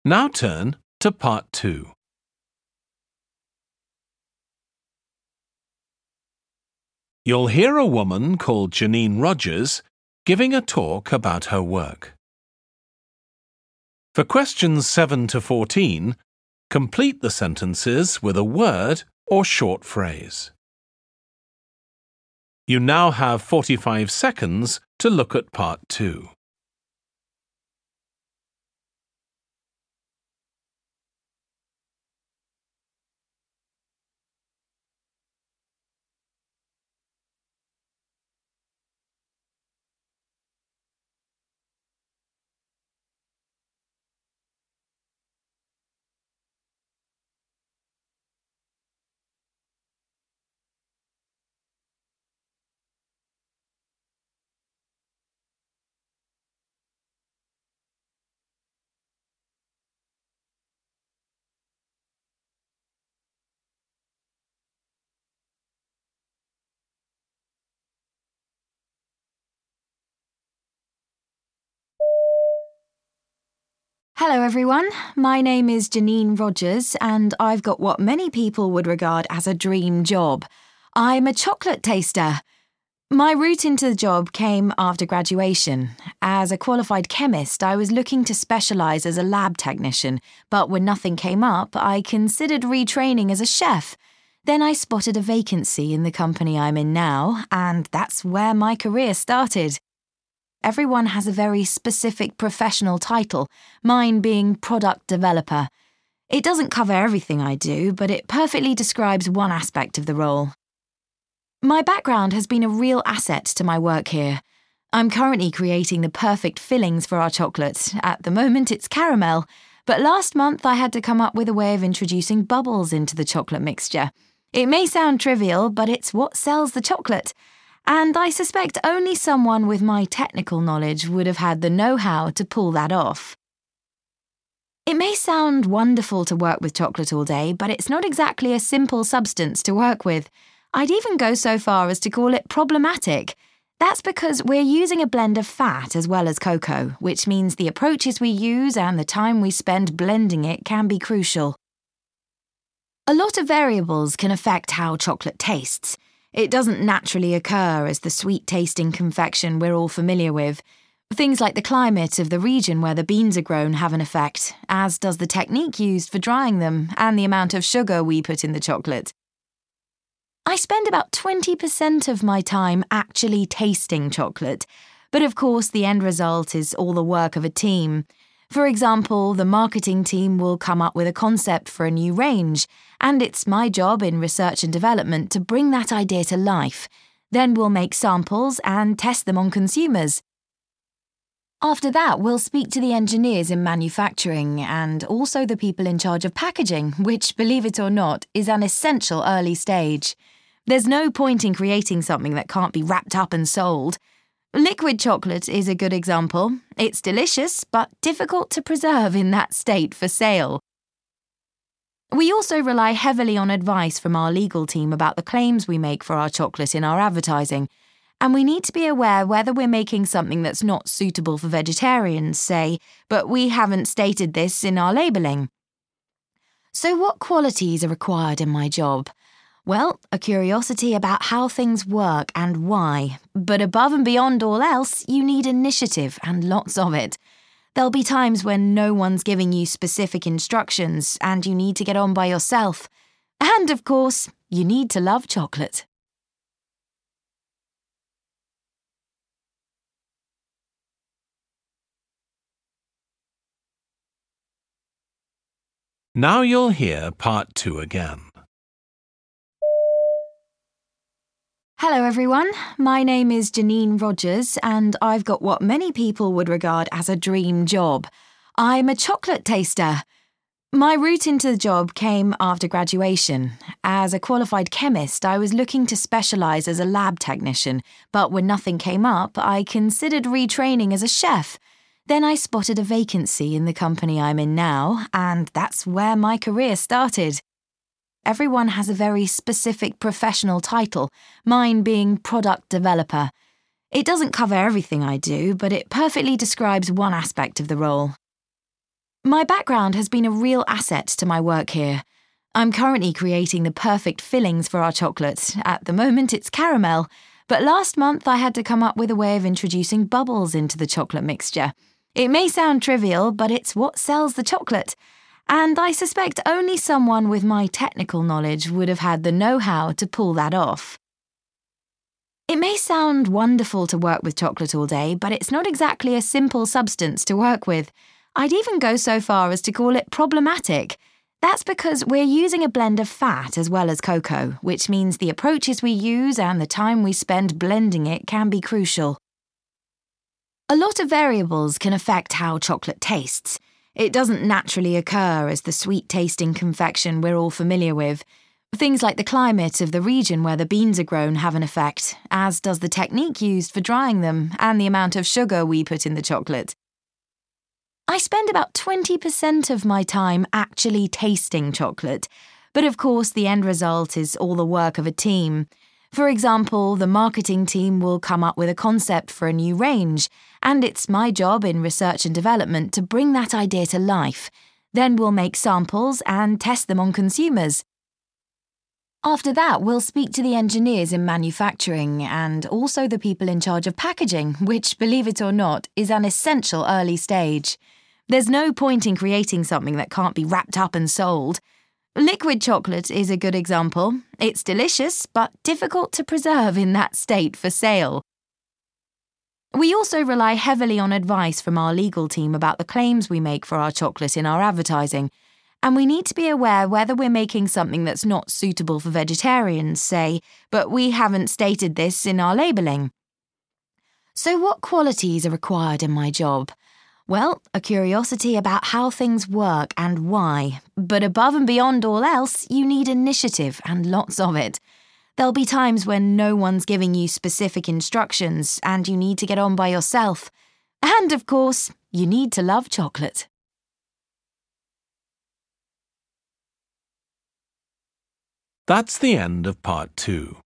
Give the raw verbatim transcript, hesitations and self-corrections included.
Now turn to part two. You'll hear a woman called Janine Rogers giving a talk about her work. For questions seven to fourteen, complete the sentences with a word or short phrase. You now have forty-five seconds to look at part two. Hello everyone, my name is Janine Rogers and I've got what many people would regard as a dream job. I'm a chocolate taster. My route into the job came after graduation. As a qualified chemist, I was looking to specialise as a lab technician, but when nothing came up, I considered retraining as a chef. Then I spotted a vacancy in the company I'm in now, and that's where my career started. Everyone has a very specific professional title, mine being product developer. It doesn't cover everything I do, but it perfectly describes one aspect of the role. My background has been a real asset to my work here. I'm currently creating the perfect fillings for our chocolate. At the moment it's caramel, but last month I had to come up with a way of introducing bubbles into the chocolate mixture. It may sound trivial, but it's what sells the chocolate. And I suspect only someone with my technical knowledge would have had the know-how to pull that off. It may sound wonderful to work with chocolate all day, but it's not exactly a simple substance to work with. I'd even go so far as to call it problematic. That's because we're using a blend of fat as well as cocoa, which means the approaches we use and the time we spend blending it can be crucial. A lot of variables can affect how chocolate tastes. It doesn't naturally occur as the sweet-tasting confection we're all familiar with. Things like the climate of the region where the beans are grown have an effect, as does the technique used for drying them and the amount of sugar we put in the chocolate. I spend about twenty percent of my time actually tasting chocolate, but of course the end result is all the work of a team. For example, the marketing team will come up with a concept for a new range, and it's my job in research and development to bring that idea to life. Then we'll make samples and test them on consumers. After that, we'll speak to the engineers in manufacturing and also the people in charge of packaging, which, believe it or not, is an essential early stage. There's no point in creating something that can't be wrapped up and sold. Liquid chocolate is a good example. It's delicious, but difficult to preserve in that state for sale. We also rely heavily on advice from our legal team about the claims we make for our chocolate in our advertising, and we need to be aware whether we're making something that's not suitable for vegetarians, say, but we haven't stated this in our labelling. So what qualities are required in my job? Well, a curiosity about how things work and why, but above and beyond all else, you need initiative and lots of it. There'll be times when no one's giving you specific instructions and you need to get on by yourself. And of course, you need to love chocolate. Now you'll hear part two again. Hello everyone, my name is Janine Rogers and I've got what many people would regard as a dream job. I'm a chocolate taster. My route into the job came after graduation. As a qualified chemist, I was looking to specialise as a lab technician, but when nothing came up, I considered retraining as a chef. Then I spotted a vacancy in the company I'm in now, and that's where my career started. Everyone has a very specific professional title, mine being product developer. It doesn't cover everything I do, but it perfectly describes one aspect of the role. My background has been a real asset to my work here. I'm currently creating the perfect fillings for our chocolate. At the moment, it's caramel, but last month I had to come up with a way of introducing bubbles into the chocolate mixture. It may sound trivial, but it's what sells the chocolate, and I suspect only someone with my technical knowledge would have had the know-how to pull that off. It may sound wonderful to work with chocolate all day, but it's not exactly a simple substance to work with. I'd even go so far as to call it problematic. That's because we're using a blend of fat as well as cocoa, which means the approaches we use and the time we spend blending it can be crucial. A lot of variables can affect how chocolate tastes. It doesn't naturally occur as the sweet-tasting confection we're all familiar with. Things like the climate of the region where the beans are grown have an effect, as does the technique used for drying them and the amount of sugar we put in the chocolate. I spend about twenty percent of my time actually tasting chocolate, but of course the end result is all the work of a team. For example, the marketing team will come up with a concept for a new range, and it's my job in research and development to bring that idea to life. Then we'll make samples and test them on consumers. After that, we'll speak to the engineers in manufacturing and also the people in charge of packaging, which, believe it or not, is an essential early stage. There's no point in creating something that can't be wrapped up and sold. Liquid chocolate is a good example. It's delicious, but difficult to preserve in that state for sale. We also rely heavily on advice from our legal team about the claims we make for our chocolate in our advertising, and we need to be aware whether we're making something that's not suitable for vegetarians, say, but we haven't stated this in our labelling. So what qualities are required in my job? Well, a curiosity about how things work and why, but above and beyond all else, you need initiative and lots of it. There'll be times when no one's giving you specific instructions and you need to get on by yourself. And, of course, you need to love chocolate. That's the end of part two.